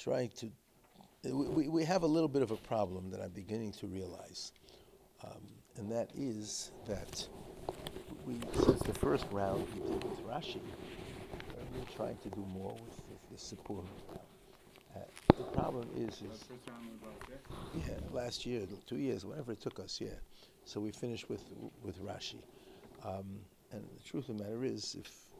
trying to. We have a little bit of a problem that I'm beginning to realize, and that is that since the first round we did with Rashi, we're trying to do more with the Sipur now. Uh, the problem is yeah, last year, 2 years, whatever it took us, yeah. So we finished with Rashi, and the truth of the matter is,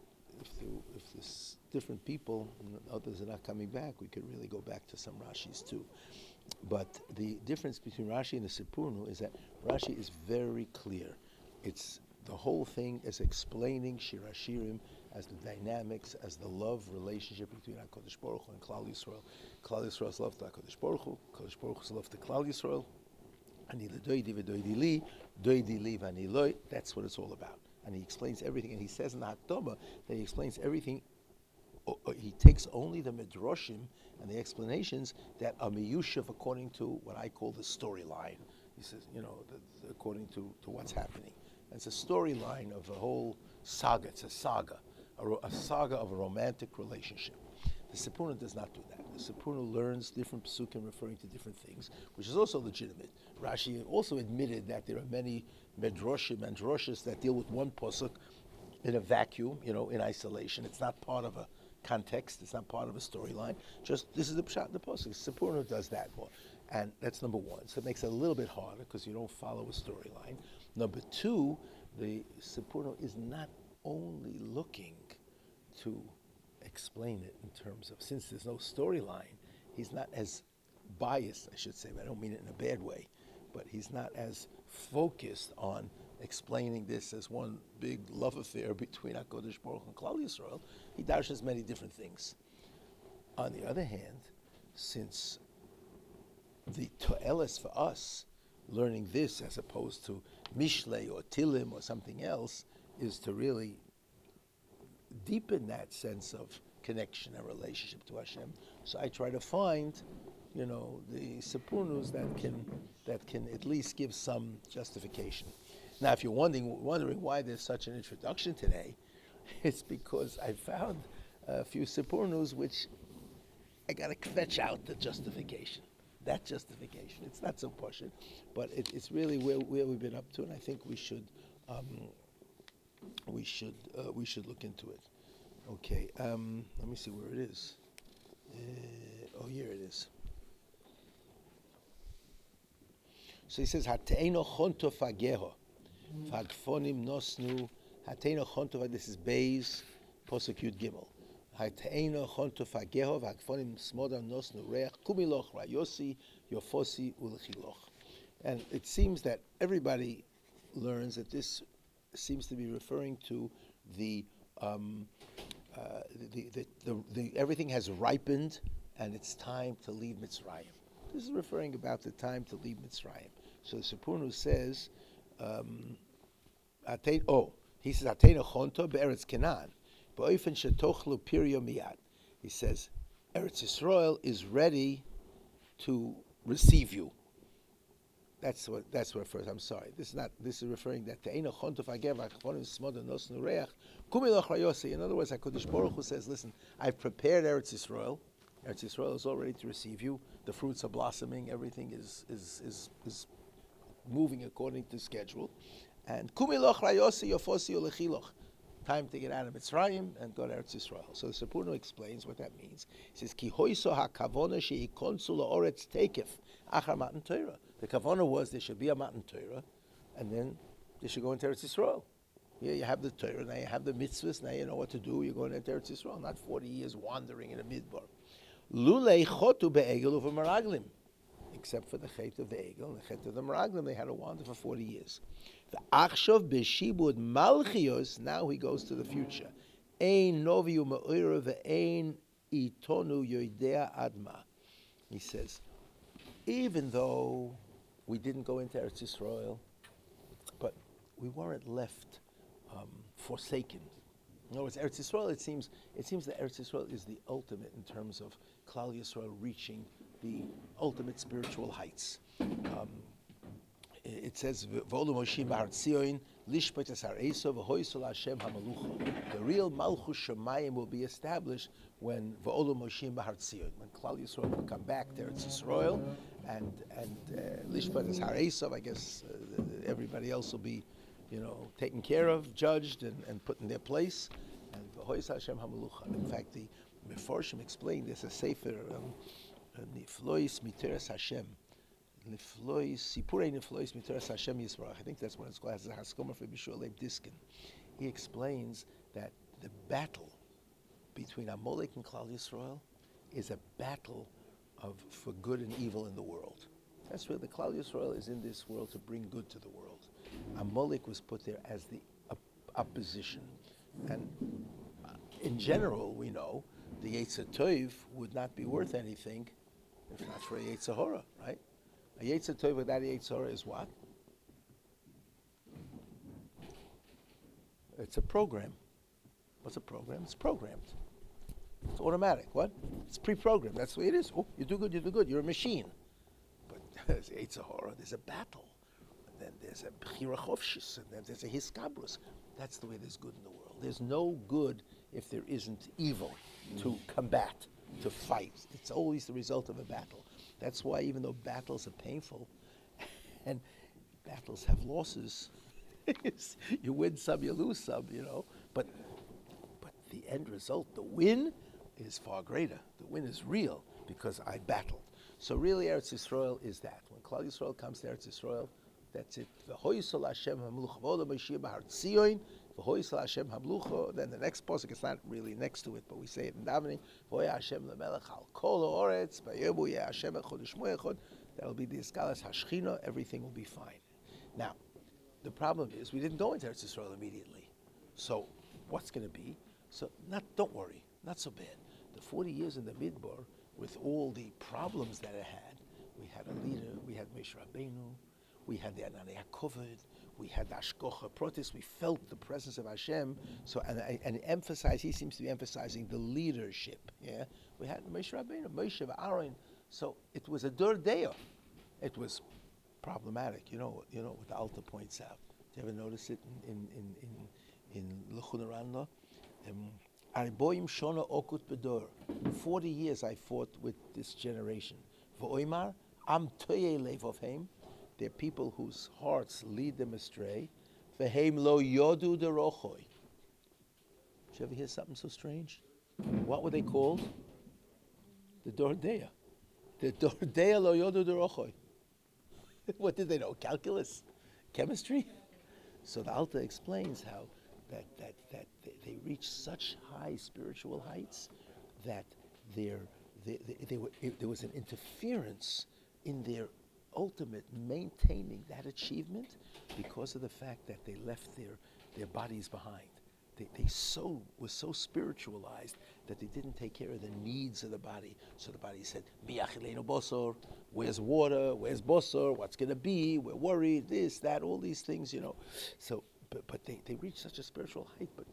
if there's different people and others are not coming back, we could really go back to some Rashis too. But the difference between Rashi and the Sipurnu is that Rashi is very clear. It's the whole thing is explaining Shir Hashirim as the dynamics, as the love relationship between HaKadosh Baruch Hu and Klal Yisrael. Klal Yisrael's love to HaKadosh Baruch Hu, HaKadosh Baruch Hu's love to Klal Yisrael. Ani ledoidi v'doidi li, doidi li v'ani loi. That's what it's all about. And he explains everything. And he says in the Hakdama that he explains everything. He takes only the midrashim and the explanations that are miyushav according to what I call the storyline. He says, according to what's happening. It's a storyline of a whole saga. It's a saga of a romantic relationship. The Sipurna does not do that. The Sipurna learns different psukim referring to different things, which is also legitimate. Rashi also admitted that there are many midrashim and droshes that deal with one pasuk in a vacuum, in isolation. It's not part of a context. It's not part of a storyline. Just this is the pshat in the pasuk. Sipurna does that more, and that's number one. So it makes it a little bit harder because you don't follow a storyline. Number two, the Sipurna is not only looking to explain it in terms of, since there's no storyline, he's not as biased, I should say, but I don't mean it in a bad way, but he's not as focused on explaining this as one big love affair between HaKadosh Baruch Hu and Klal Yisrael. He dashes many different things. On the other hand, since the to'eles for us, learning this as opposed to Mishlei or Tilim or something else, is to really deepen that sense of connection and relationship to Hashem. So I try to find, the Sipurnus that can at least give some justification. Now, if you're wondering why there's such an introduction today, it's because I found a few Sipurnus which I got to fetch out the justification. That justification. It's not so pushing, but it's really where we've been up to, and I think we should look into it. Okay, let me see where it is. Here it is. So he says, "Hateino chonto fageho, fagfonim nosnu, hateino chonto." This is Beis Posuk Yud Gimel. Hateino chonto fageho, fagfonim smoda nosnu reach kumiloch rayosi yofosi ulchiloch. And it seems that everybody learns that this seems to be referring to the everything has ripened and it's time to leave Mitzrayim. This is referring about the time to leave Mitzrayim. So the Sipurnu says, he says, Atena chonto be'eretz Canaan, ba'ofen shetochlu pirio miyad. He says, Eretz Yisrael is ready to receive you. That's what refers. I'm sorry. This is referring that Te'ena chonto fagev achvonim smoda nosnu reach kumiloch rayosi. In other words, HaKadosh Baruch Hu says, listen, I've prepared Eretz Yisrael. Eretz Yisrael is all ready to receive you. The fruits are blossoming. Everything is moving according to schedule. And kumiloch rayosi yofosi ulechiloch. Time to get out of Mitzrayim and go to Eretz Yisrael. So the Sipurnu explains what that means. He says, Ki hoiso hakavona she'ikonsu la'oretz tekef achar matan Torah. The kavona was there should be a matan Torah, and then they should go into Eretz Yisrael. Here you have the Torah, now you have the mitzvahs, now you know what to do. You're going into Eretz Yisrael, not 40 years wandering in the midbar. Lulei chotu be'egel uva meraglim. Except for the chet of the egel and the chet of the meraglim, they had to wander for 40 years. The achshav b'shibud malchios, now he goes to the future. Ein noviu ma'ira ve'ein itonu yoidea adma. He says, even though we didn't go into Eretz Yisrael, but we weren't left forsaken. In other words, Eretz Yisrael, it seems that Eretz Yisrael is the ultimate in terms of Klal Yisrael reaching the ultimate spiritual heights. it says, "V'olu Moshe Bahar Tzion, lishpot es har Esau, v'hoisol Hashem hamalucha." The real Malchus Shemayim will be established when V'olu Moshe Bahar Tzion, when Klal Yisrael will come back to Eretz Yisrael, and lishpot es har Esau. I guess everybody else will be, taken care of, judged, and put in their place. And v'hoisol Hashem hamalucha. In fact, the Meforshim explained there's a sefer, Niflois Miteres Hashem. Sipurei Niflois Miteres Hashem Yisrael. I think that's what it's called. It's a Haskoma for Bishul Leib Diskin. He explains that the battle between Amalek and Klal Yisrael is a battle for good and evil in the world. That's where the Klal Yisrael is in this world to bring good to the world. Amalek was put there as the opposition. And in general, we know the Yetzer Tov would not be worth anything if not for a Yetzer Hara, right? A Yetzer Tov without a Yetzer Hara is what? It's a program. What's a program? It's programmed. It's automatic. What? It's pre-programmed. That's the way it is. Oh, you do good, you do good. You're a machine. But there's a Yetzer Hara, there's a battle. And then there's a Bechira Chovshis, and then there's a Hiskabrus. That's the way there's good in the world. There's no good if there isn't evil to combat, to fight. It's always the result of a battle. That's why even though battles are painful and battles have losses, you win some, you lose some, But the end result, the win, is far greater. The win is real because I battled. So really Eretz Yisrael is that. When Klal Yisrael comes to Eretz Yisrael, that's it. V'hoisol Hashem hamlucha v'olam Mashiach Bahar Tzion. V'hoisol Hashem hamlucha. Then the next pasuk is not really next to it, but we say it in davening. V'hoya Hashem lemelech al kol ha'oretz. V'yebu yeh Hashem echad u'shmo echad. That will be the eskalas hashchina. Everything will be fine. Now, the problem is we didn't go into Eretz Yisrael immediately. So what's going to be? Don't worry, not so bad. The 40 years in the Midbar, with all the problems that it had, we had a leader, we had Moshe Rabbeinu, we had the Ananei HaKovod, we had the Ashkocha protest, we felt the presence of Hashem. So, and he seems to be emphasizing the leadership. Yeah, we had Moshe Rabbeinu, Moshe Aaron. So it was a dur deya. It was problematic. What the Alta points out. Do you ever notice it in L'chun Ranla? Arboim shona okut bedor. 40 years I fought with this generation. V'oimar am toye levovheim. They're people whose hearts lead them astray. V'heim lo yodu derochoi. Did you ever hear something so strange? What were they called? The Dordeya. The Dordeya lo yodu derochoi. What did they know? Calculus? Chemistry? So the Alta explains how that they reached such high spiritual heights that there was an interference in their ultimate maintaining that achievement because of the fact that they left their bodies behind. They were so spiritualized that they didn't take care of the needs of the body. So the body said, Mi achilenu bosor, where's water, where's bosor, what's going to be, we're worried, this, that, all these things, So, but they reached such a spiritual height, but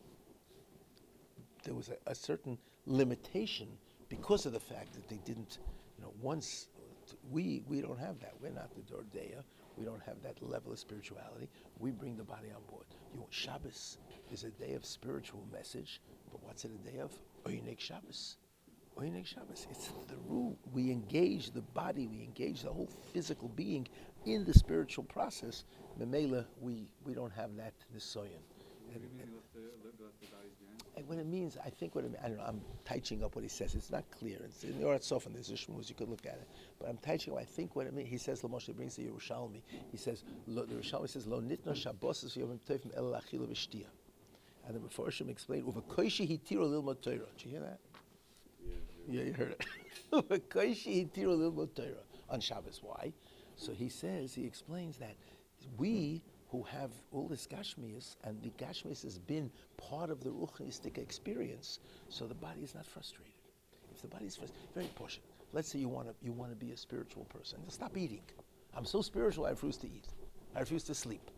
there was a certain limitation because of the fact that they didn't, once, we don't have that. We're not the Dordeya. We don't have that level of spirituality. We bring the body on board. Shabbos is a day of spiritual message, but what's it a day of? Oinek Shabbos. Oinek Shabbos. It's the rule. We engage the body, we engage the whole physical being in the spiritual process. Memela, we don't have that nisoyan. And what it means, I don't know, I'm touching up what he says. It's not clear. It's in the Orat Sofan, there's a shmuz, you could look at it. But I'm touching up, I think what it means, he says, Moshe brings the Yerushalmi. He says, the Yerushalmi says, Lo nitno shabbos yom tovim el achila v'shtia. And the Meforshim explained, Uvakoishi hitiro lilmod Torah. Did you hear that? Yeah, you heard it. Uvakoishi hitiro lilmod Torah. On Shabbos. Why? So he explains that we who have all this Gashmias, and the Gashmias has been part of the Ruchnistic experience, so the body is not frustrated. If the body is frustrated, very important. Let's say you want to be a spiritual person. Stop eating. I'm so spiritual, I refuse to eat. I refuse to sleep.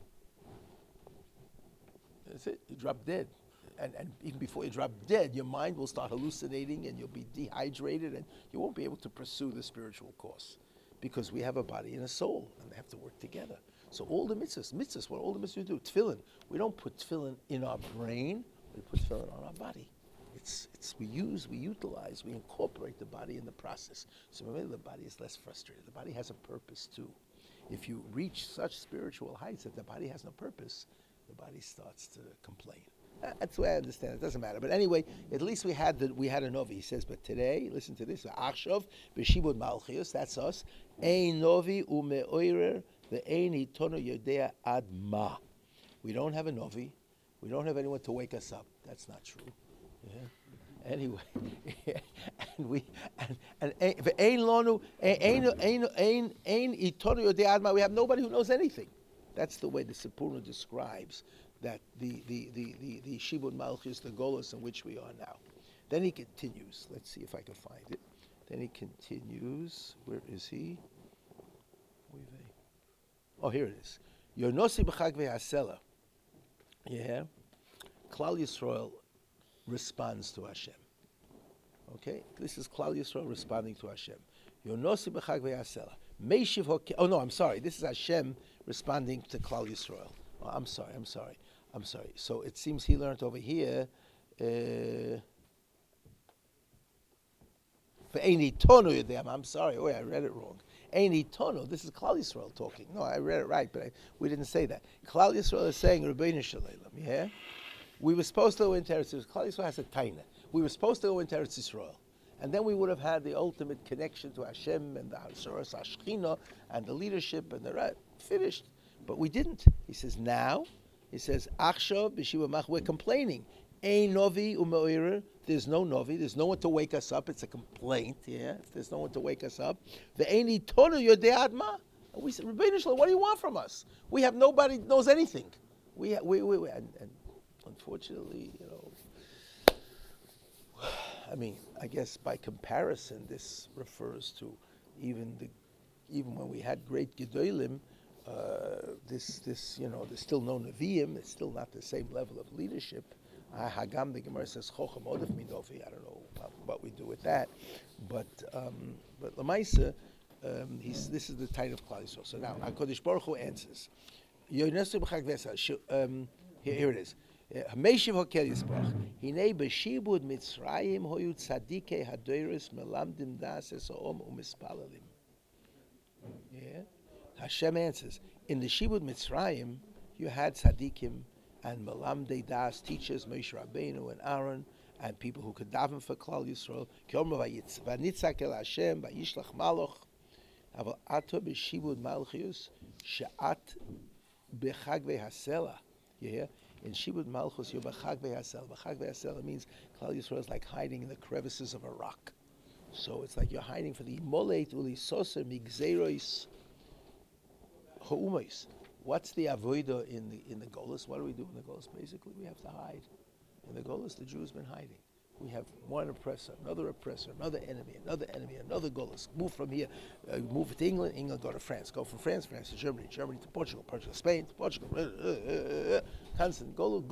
That's it. You drop dead. And even before you drop dead, your mind will start hallucinating and you'll be dehydrated and you won't be able to pursue the spiritual course. Because we have a body and a soul, and they have to work together. So all the mitzvahs, what all the mitzvahs we do? Tefillin. We don't put tefillin in our brain. We put tefillin on our body. We utilize, we incorporate the body in the process. So maybe the body is less frustrated. The body has a purpose too. If you reach such spiritual heights that the body has no purpose, the body starts to complain. That's the way I understand it. It doesn't matter. But anyway, at least we had a Novi. He says, but today, listen to this. Achshov b'shibud malchius. That's us. Ein Novi umeoirer ve'ein hitono yodea ad ma. We don't have a Novi. We don't have anyone to wake us up. That's not true. Yeah. Anyway, and we have nobody who knows anything. That's the way the Sipurah describes that the Shibud Malchus, the Golos in which we are now. Then he continues. Let's see if I can find it. Then he continues. Where is he? Oh, here it is. Yonosi b'chag ve'asela. Yeah. Klal Yisrael responds to Hashem. Okay? This is Klal Yisrael responding to Hashem. Yonosi b'chag ve'asela. Meishiv hoke. Oh no, I'm sorry. This is Hashem responding to Klal Yisrael. Oh, I'm sorry. So it seems he learned over here. I'm sorry. Oh, I read it wrong. Eini tono. This is Klal Yisrael talking. No, I read it right, but we didn't say that. Klal Yisrael is saying Rabbeinu Shalom. Yeah. We were supposed to go into Eretz Yisrael. Klal Yisrael has a taina. We were supposed to go into Eretz Yisrael. And then we would have had the ultimate connection to Hashem and the Hasuras Hashchina and the leadership and the right. Finished. But we didn't. He says, now, Achshav b'shiva mach, we're complaining. Ein novi u'me'oirer, there's no novi, there's no one to wake us up. It's a complaint, yeah, if there's no one to wake us up. Ve'ein itonu yodei adma. We said, Rabbeinu Shalom, what do you want from us? We have nobody knows anything. And unfortunately, I mean, I guess by comparison, this refers to even when we had great Gedolim, there's still no Nevi'im, it's still not the same level of leadership. Hagam, the Gemara says, Chochem Odef Midofi. I don't know what we do with that. But Lamaisa, this is the title of Klal Yisrael. So now, HaKadosh Baruch Hu answers. Here it is. Hameshiv Hokel Yisbrach. Hinei b'shibud Mitzrayim hoyu tzadikei hadoros melamdim das es ha'om u'mispalalim. Yeah. Hashem answers. In the Shibud Mitzrayim, you had tzadikim and melamdei das teachers, Moshe Rabbeinu and Aaron, and people who could daven for Klal Yisrael. K'yomer v'nitzak el Hashem v'yishlach maloch. Aval ato b'shibud malchius she'at b'chag ve'hasela. You hear? In Shibud Malchus, you're b'chag ve'hasel. B'chag ve'hasel means Klal Yisrael is like hiding in the crevices of a rock. So it's like you're hiding for the molet uli soser migzerois ha'umois. What's the avoida in the Golos? What do we do in the Golos? Basically, we have to hide. In the Golos, the Jews been hiding. We have one oppressor, another enemy, another Golos. Move from here, move to England, go to France. Go from France to Germany to Portugal, Spain to Portugal. Constant. Gol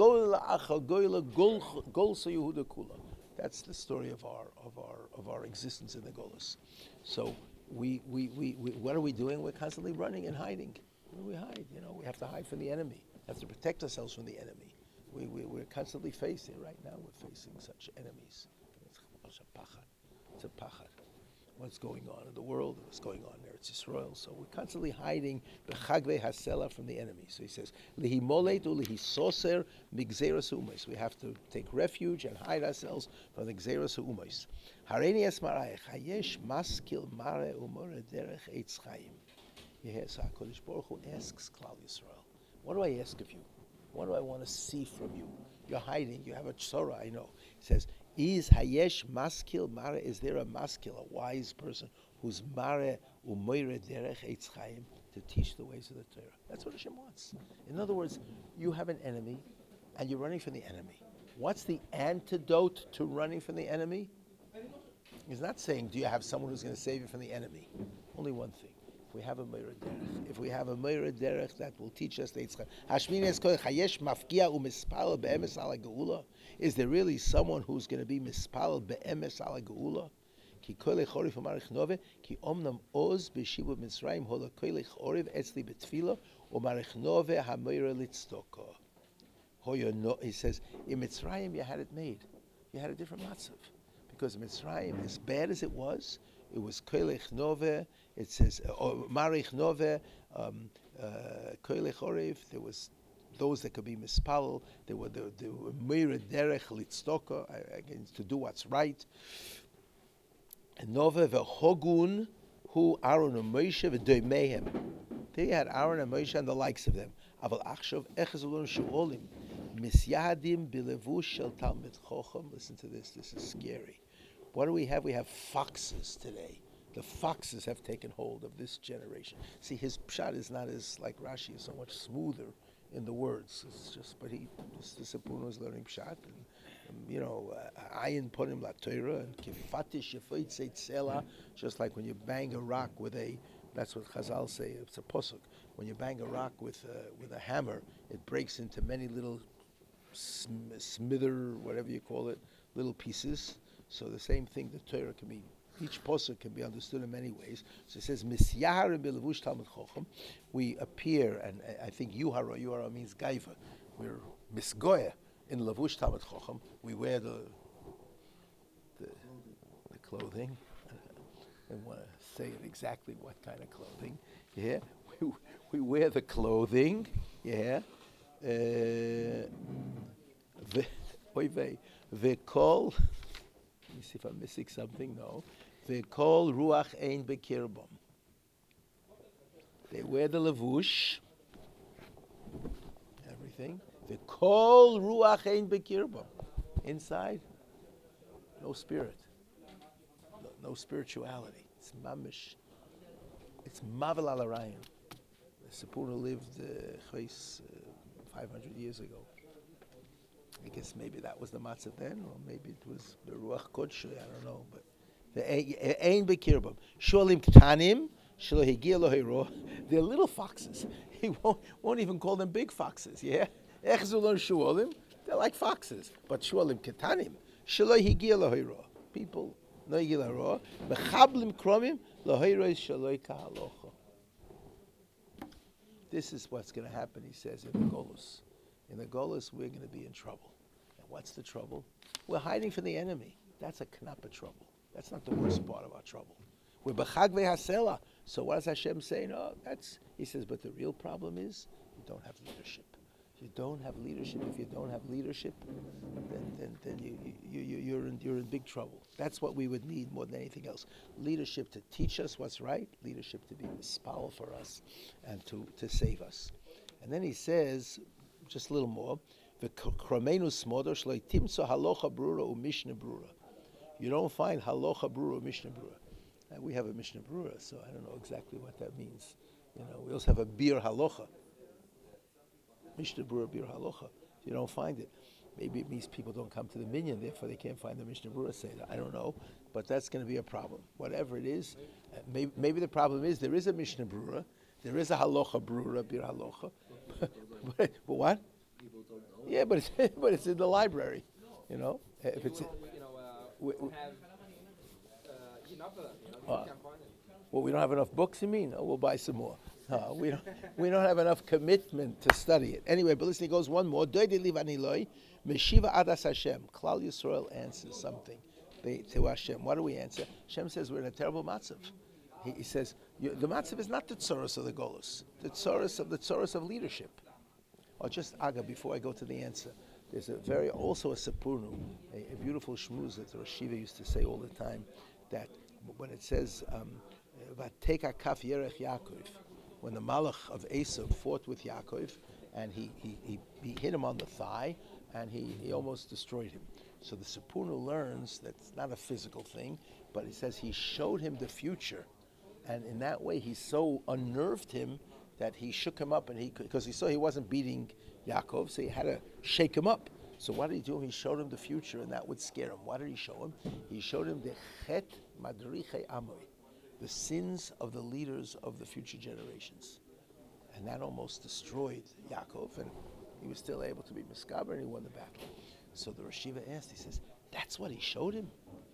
Yehuda Kula. That's the story of our existence in the Golos. So we what are we doing? We're constantly running and hiding. Where do we hide? We have to hide from the enemy. We have to protect ourselves from the enemy. We're constantly facing, right now, we're facing such enemies. It's a pachad. What's going on in the world, what's going on in Eretz Yisrael. So we're constantly hiding b'chag ve'hasela from the enemy. So he says, lihi molet u lihi soser migzeros ha'umois. We have to take refuge and hide ourselves from the gzeros ha'umois. Hareini es marayich, hayesh maskil mare umore derech eitz chaim. Yes, HaKadosh Baruch Hu asks Klal Yisrael, what do I ask of you? What do I want to see from you? You're hiding. You have a tzora, I know. He says, is hayesh maskil mare? Is there a maskil, a wise person, who's mare umoire derech eitz chaim, to teach the ways of the Torah? That's what Hashem wants. In other words, you have an enemy, and you're running from the enemy. What's the antidote to running from the enemy? He's not saying, do you have someone who's going to save you from the enemy? Only one thing. If we have a Meir Derech, that will teach us the Yitzchak. Is there really someone who's going to be mispal be'emes ala geula? ki koilech orif u'marich nove, ki omnam oz b'shivu Mitzrayim hola koilech orif etzli betfilo u'marich nove hamoira litzdoko. He says, in Mitzrayim you had it made. You had a different matzav. Because Mitzrayim, as bad as it was koilech nove, it says, marich nove, koilech orif, there was those that could be mispal, they were meira derech litzdoko, again, to do what's right. And nove ve'hogun hu Aaron and Moshe v'doimehem. They had Aaron and Moshe and the likes of them. Aval achshav echezulun shuolim misyadim bilevush shel talmid chochem. Listen to this. This is scary. What do we have? We have foxes today. The foxes have taken hold of this generation. See, his pshat is not as like Rashi, is so much smoother in the words. It's just, but the Sipun was learning pshat, and ayin ponim la Torah and kifatish yefeit tzela. Just like when you bang a rock with a, that's what Chazal say. It's a posuk. When you bang a rock with a hammer, it breaks into many little smither, whatever you call it, little pieces. So the same thing, the Torah can be, each posuk can be understood in many ways. So it says, Misyahar b'levush talmid chochem. We appear, and I think yuhara means gaiva. We're misgoya in levush talmid chochem. We wear the clothing. I want to say it exactly what kind of clothing. Yeah, we wear the clothing. Yeah. V'kol. Let me see if I'm missing something. No. V'kol ruach ein bekirbom. They wear the levush. Everything. V'kol ruach ein bekirbom. Inside, no spirit. No spirituality. It's mamish. It's mavel al arayin. The Sipura lived 500 years ago. I guess maybe that was the matzah then, or maybe it was the Ruach Kodesh, I don't know. But the Ein Bekirbam. Sholim Ktanim, Shelo Higia Lo Hiro. They're little foxes. He won't even call them big foxes, yeah? Echzulon Sholim, they're like foxes. But Sholim Ktanim, Shelo Higia Lo Hiro. People, no Higia Lo Hiro. Mechablim Kromim, Lo Hiro is Shelo Kahalocha. This is what's going to happen, he says, in the Golus. In the Golus, we're going to be in trouble. And what's the trouble? We're hiding from the enemy. That's a knappa trouble. That's not the worst part of our trouble. We're b'chag ve'hasela. So what does Hashem say? No, he says, but the real problem is you don't have leadership. You don't have leadership. If you don't have leadership, then you're in big trouble. That's what we would need more than anything else. Leadership to teach us what's right. Leadership to be mispal for us and to save us. And then he says, just a little more, you don't find halacha brura or mishnah brura. And we have a mishnah brura, so I don't know exactly what that means. We also have a bir halacha. Mishnah brura, bir halacha. You don't find it. Maybe it means people don't come to the minyan, therefore they can't find the mishnah brura seder. I don't know, but that's going to be a problem. Whatever it is, maybe the problem is there is a mishnah brura, there is a halacha brura, bir halacha. But what? People don't know. Yeah, but it's in the library, If it's we have enough of them. You can't find it. Well, we don't have enough books. You mean? Oh, we'll buy some more. No, we don't have enough commitment to study it. Anyway, but listen, he goes one more. Meshiva adas Hashem. Klal Yisrael answers something to Hashem. What do we answer? Hashem says we're in a terrible matzav. He says the matzav is not the tzoros of the golus, the tzoros of leadership. Or just aga, before I go to the answer, there's also a sapurnu, a beautiful shmuz that Rosh Yeshiva used to say all the time, that when it says Vateka kaf yerech Yaakov, when the malach of Esav fought with Yaakov, and he hit him on the thigh, and he almost destroyed him. So the sapurnu learns that's not a physical thing, but it says he showed him the future, and in that way he so unnerved him that he shook him up, and because he saw he wasn't beating Yaakov, so he had to shake him up. So what did he do? He showed him the future, and that would scare him. What did he show him? He showed him the chet madriche amoy, the sins of the leaders of the future generations. And that almost destroyed Yaakov, and he was still able to be miskaber, and he won the battle. So the Rosh Yeshiva asked, he says, that's what he showed him?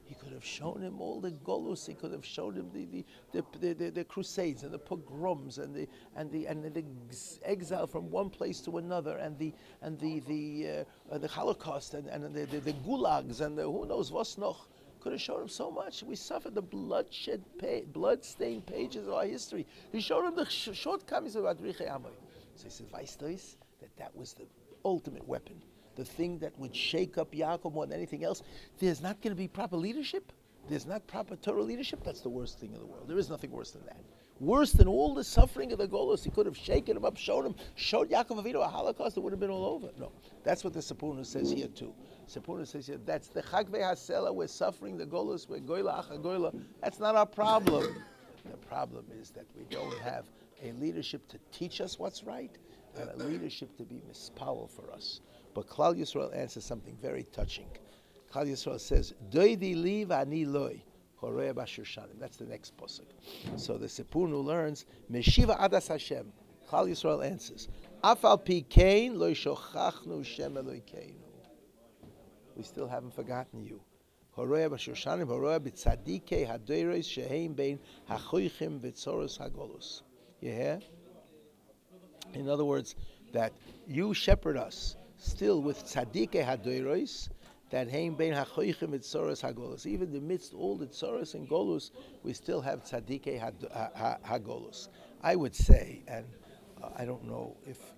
He could have shown him all the golus. He could have shown him the crusades and the pogroms and the exile from one place to another and the Holocaust and the gulags and the who knows what's noch. Could have shown him so much. We suffered the blood-stained pages of our history. He showed him the shortcomings of Adriche Amoy. So he said, weißt du es? That was the ultimate weapon. The thing that would shake up Yaakov more than anything else. There's not going to be proper leadership. There's not proper Torah leadership. That's the worst thing in the world. There is nothing worse than that. Worse than all the suffering of the Golos. He could have shaken him up, showed Yaakov Avinu a Holocaust. It would have been all over. No, that's what the Sipurna says here too. Sipurna says here, that's the Chagvei Hasela. We're suffering the Golos. We're Goyla Acha Goyla. That's not our problem. The problem is that we don't have a leadership to teach us what's right and a leadership to be mispowel for us. But Klal Yisrael answers something very touching. Klal Yisrael says, Doidi li v'ani loi, horei b'ashir shanim. That's the next pasuk. So the Sipurnu learns, Meshiva adas Hashem. Klal Yisrael answers, Afal pi kein lo shochachnu Shem Elokeinu. We still haven't forgotten you. Horei b'ashir shanim, horei b'tzadikei hadoros sheheim bein hachoichim v'tzoros hagolus. You hear? In other words, that you shepherd us still with tzadikei hadoros, that heim bein hachoichim v'tzoros hagolus. Even amidst all the tzoros and golus, we still have tzadikei hagolus. I would say, and I don't know if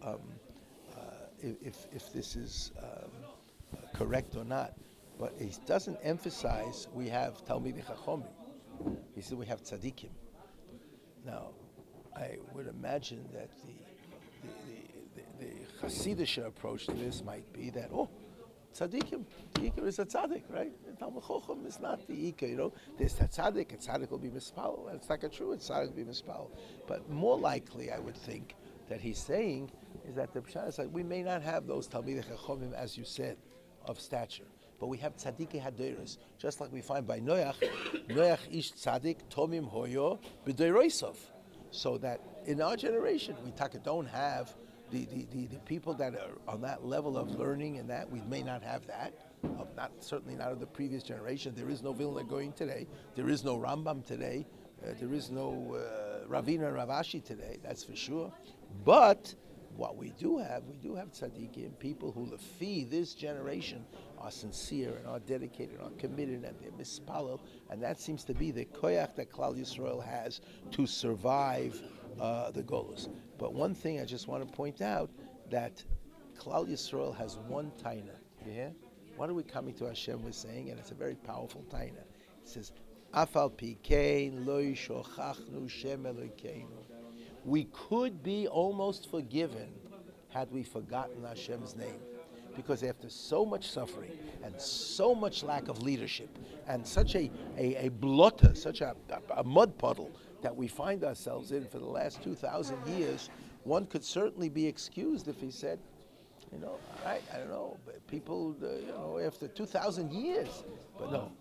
this is correct or not, but he doesn't emphasize we have Talmidei Chachomim. He said we have tzaddikim. Now, I would imagine that the Hasidic approach to this might be that, tzaddikim, the Iker is a tzaddik, right? The Talmud Chacham is not the Iker, There's a tzaddik will be mispal. It's not true, a tzaddik will be mispal. But more likely, I would think, that he's saying is that the Pshat is like, we may not have those Talmidei Chachomim, as you said, of stature, but we have tzadikei hadoros, just like we find by Noach ish tzaddik tomim hoyo b'doirosov. So that in our generation, we don't have the people that are on that level of learning, and that we may not have that. Certainly not of the previous generation. There is no Vilna going today. There is no Rambam today. There is no Ravina and Ravashi today. That's for sure. But what we do have tzaddikim, people who lefi this generation are sincere and are dedicated, and are committed, and they're mispalel, and that seems to be the koyach that Klal Yisrael has to survive the Golus. But one thing I just want to point out, that Klal Yisrael has one taina. You hear? What are we coming to Hashem with saying? And it's a very powerful taina. It says, Afal pi kein lo shochachnu Shem Elokeinu. We could be almost forgiven had we forgotten Hashem's name. Because after so much suffering and so much lack of leadership and such a blotter, such a mud puddle that we find ourselves in for the last 2,000 years, one could certainly be excused if he said, all right, I don't know, but people, after 2,000 years, but no.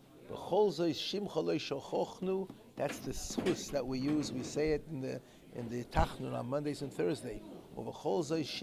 That's the schus that we use. We say it in the Tachnun on Mondays and Thursdays. What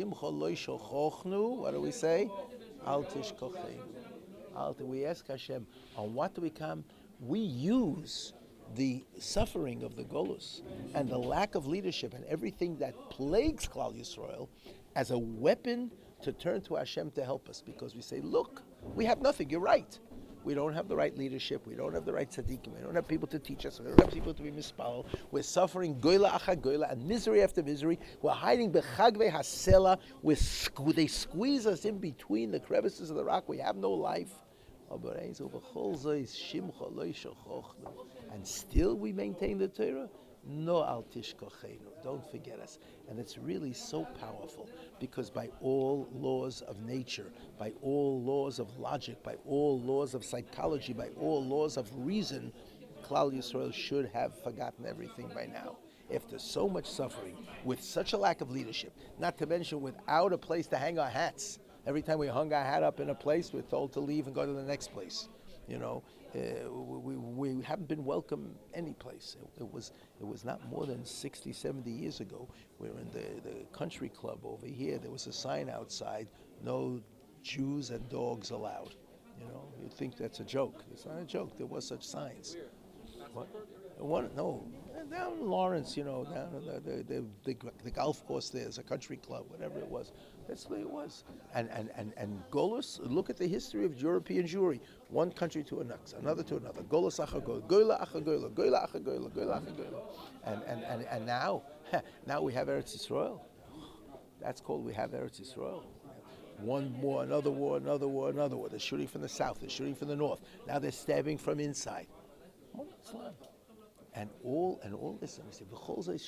do we say? Al tishkocheinu. We ask Hashem, on what do we come? We use the suffering of the Golus and the lack of leadership and everything that plagues Klal Yisrael as a weapon to turn to Hashem to help us, because we say, look, we have nothing. You're right. We don't have the right leadership. We don't have the right tzaddikim. We don't have people to teach us. We don't have people to be mispal. We're suffering goyla acha goyla and misery after misery. We're hiding bechagvei hasela. They squeeze us in between the crevices of the rock. We have no life. And still we maintain the Torah. No al tishkocheinu. Don't forget us. And it's really so powerful, because by all laws of nature, by all laws of logic, by all laws of psychology, by all laws of reason, Klal Yisrael should have forgotten everything by now. After so much suffering, with such a lack of leadership, not to mention without a place to hang our hats. Every time we hung our hat up in a place, we're told to leave and go to the next place. We haven't been welcome any place. It was not more than 60, 70 years ago. We were in the country club over here. There was a sign outside, no Jews and dogs allowed. You know, you think that's a joke. It's not a joke. There was such signs. What? One, no, down in Lawrence, down in the golf course there's a country club, whatever it was. That's the way it was. And Golos, look at the history of European Jewry. One country to another to another. Golos acha gola, gola acha gola, gola acha gola, gola acha gola. And now, now we have Eretz Yisrael. That's called we have Eretz Yisrael. One war, another war, another war, another war. They're shooting from the south, they're shooting from the north. Now they're stabbing from inside. And all this, let me say,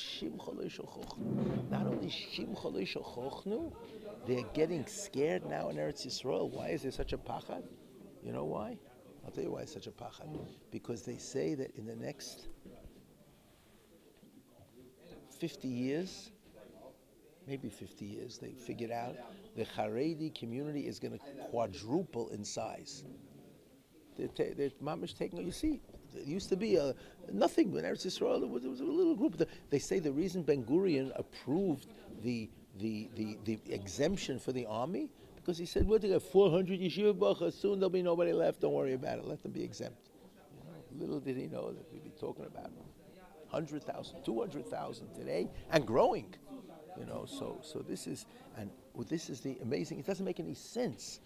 not only shim cholei shochochnu, they're getting scared now in Eretz Yisrael. Why is there such a pachad? You know why? I'll tell you why it's such a pachad. Because they say that in the next 50 years, maybe 50 years, they figured out the Haredi community is going to quadruple in size. They're mamish taking, you see, it used to be nothing in Eretz Yisrael. It was a little group. They say the reason Ben Gurion approved the exemption for the army because he said, "We're going to get 400 yeshiva bachas. Soon there'll be nobody left. Don't worry about it. Let them be exempt." Little did he know that we'd be talking about 100,000, 200,000 today, and growing. So this is the amazing. It doesn't make any sense.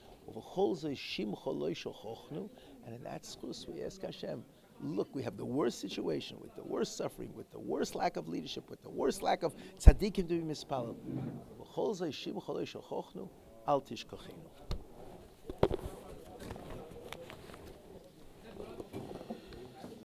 And in that schus we ask Hashem, look, we have the worst situation, with the worst suffering, with the worst lack of leadership, with the worst lack of tzaddikim to be mispalel. Al tishkachenu.